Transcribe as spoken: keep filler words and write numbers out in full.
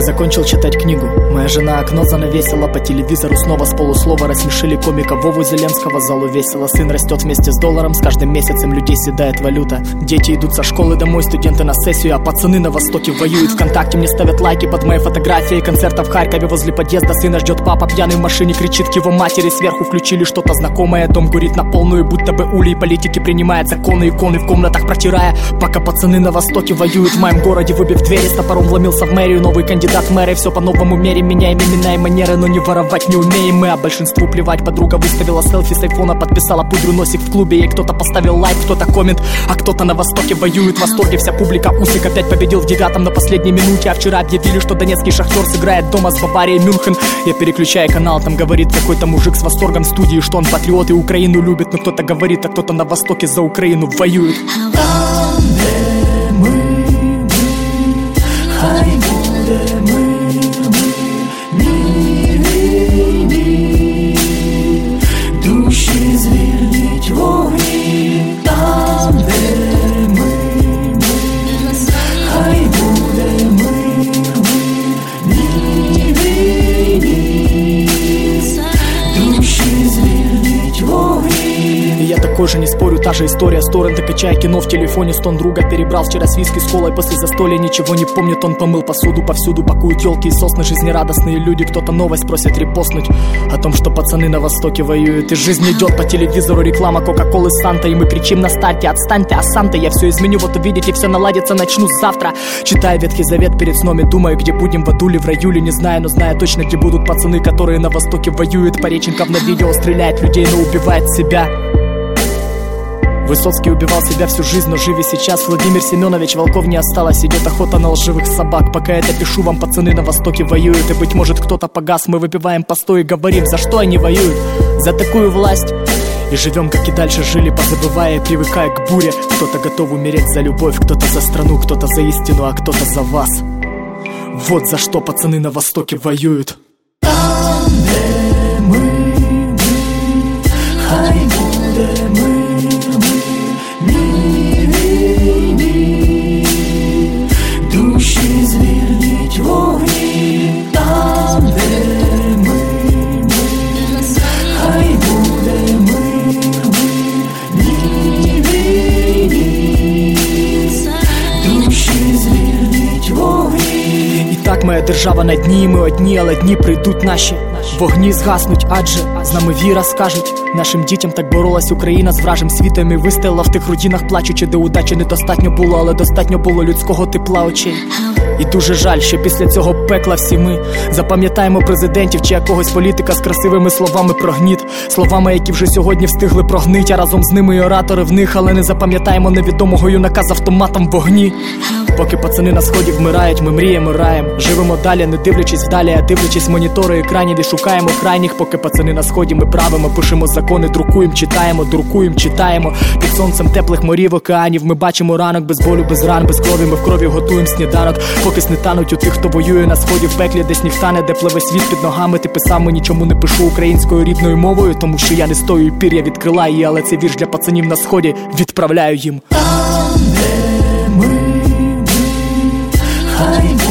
закончил читать книгу. Моя жена окно занавесила, по телевизору снова с полуслова рассмешили комика Вову Зеленского. Залу весело, сын растет вместе с долларом, с каждым месяцем людей седает валюта. Дети идут со школы домой, студенты на сессию, а пацаны на востоке воюют. ВКонтакте мне ставят лайки под моей фотографией концерта в Харькове. Возле подъезда сына ждет папа, пьяный в машине кричит к его матери. Сверху включили что-то знакомое, дом курит на полную, будто бы улей политики принимает законы, иконы в комнатах протирая. Пока пацаны на востоке воюют, в моем городе, выбив двери, с топором вломился в мэрию новый кандидат в мэры. Все по-новому мере, меняем имена и манеры, но не воровать не умеем мы, а большинству плевать. Подруга выставила селфи с айфона, подписала пудру носик в клубе. Ей кто-то поставил лайк, кто-то коммент, а кто-то на востоке воюет. В восторге вся публика, Усик опять победил в девятом на последней минуте. А вчера объявили, что донецкий Шахтер сыграет дома с Баварией Мюнхен. Я переключаю канал, там говорит какой-то мужик с восторгом в студии, что он патриот и Украину любит. Но кто-то говорит, а кто-то на востоке за Украину воюет. Там, де ми, ми, хай буде мир, мир, війні, душі звільніть вогні. Там, де ми, ми, хай буде мир, мир, війні, душі звільніть вогні. Я такой же, не спорю, та же история. С торрента качая кино в телефоне, стон друга перебрал вчера с виски с колой. После застолья ничего не помнит, он помыл посуду. Повсюду пакуют елки и сосны, жизнерадостные люди. Кто-то новость просит репостнуть о том, что пацаны на востоке воюют. И жизнь идет по телевизору, реклама Кока-Колы Санта. И мы кричим на старте: отстаньте, а сам-то я все изменю. Вот увидите, все наладится, начну завтра. Читаю Ветхий Завет перед сном и думаю, где будем, в аду ли, в раю ли. Не знаю, но знаю точно, где будут пацаны, которые на востоке воюют. Пореченков на видео стреляет людей, но убивает себя. Высоцкий убивал себя всю жизнь, но жив и сейчас. Владимир Семенович, волков не осталось, идет охота на лживых собак. Пока это пишу вам, пацаны на востоке воюют. И быть может кто-то погас, мы выпиваем постой и говорим, за что они воюют? За такую власть. И живем, как и дальше жили, позабывая и привыкая к буре. Кто-то готов умереть за любовь, кто-то за страну, кто-то за истину, а кто-то за вас. Вот за что пацаны на востоке воюют. Там, де ми, ми, хай буде мир. Душі звільніть вогні. Там, де ми, ми, хай буде мир, мир, війні, душі звільніть вогні. І так моя держава на дні, ми одні, але дні прийдуть наші. Вогні згаснуть, адже з нами віра, скажуть. Нашим дітям так боролась Україна з вражим світом і вистояла в тих родинах плачучи, де удачі недостатньо було, але достатньо було людського тепла очей. І дуже жаль, що після цього пекла всі ми запам'ятаємо президентів чи якогось політика з красивими словами про гніт. Словами, які вже сьогодні встигли прогнить, а разом з ними і оратори в них. Але не запам'ятаємо невідомого юнака з автоматом в вогні. Поки пацани на сході вмирають, ми мріємо раєм. Живемо далі, не дивлячись вдалі, а дивлячись монітори екранів і шукаємо крайніх. Поки пацани на сході, ми правимо, пишемо закони, друкуємо, читаємо, друкуємо, читаємо. Під сонцем теплих морів, океанів ми бачимо ранок без болю, без ран, без крові. Ми в крові готуємо сніданок. Поки не тануть у тих, хто воює на сході, в пеклі, де сніг тане, де пливе світ під ногами. Ти писав, ми нічому не пишу українською рідною мовою, тому що я не стою і пір'я від крила її, але цей вірш для пацанів на сході відправляю їм. Там, де ми, ми, хай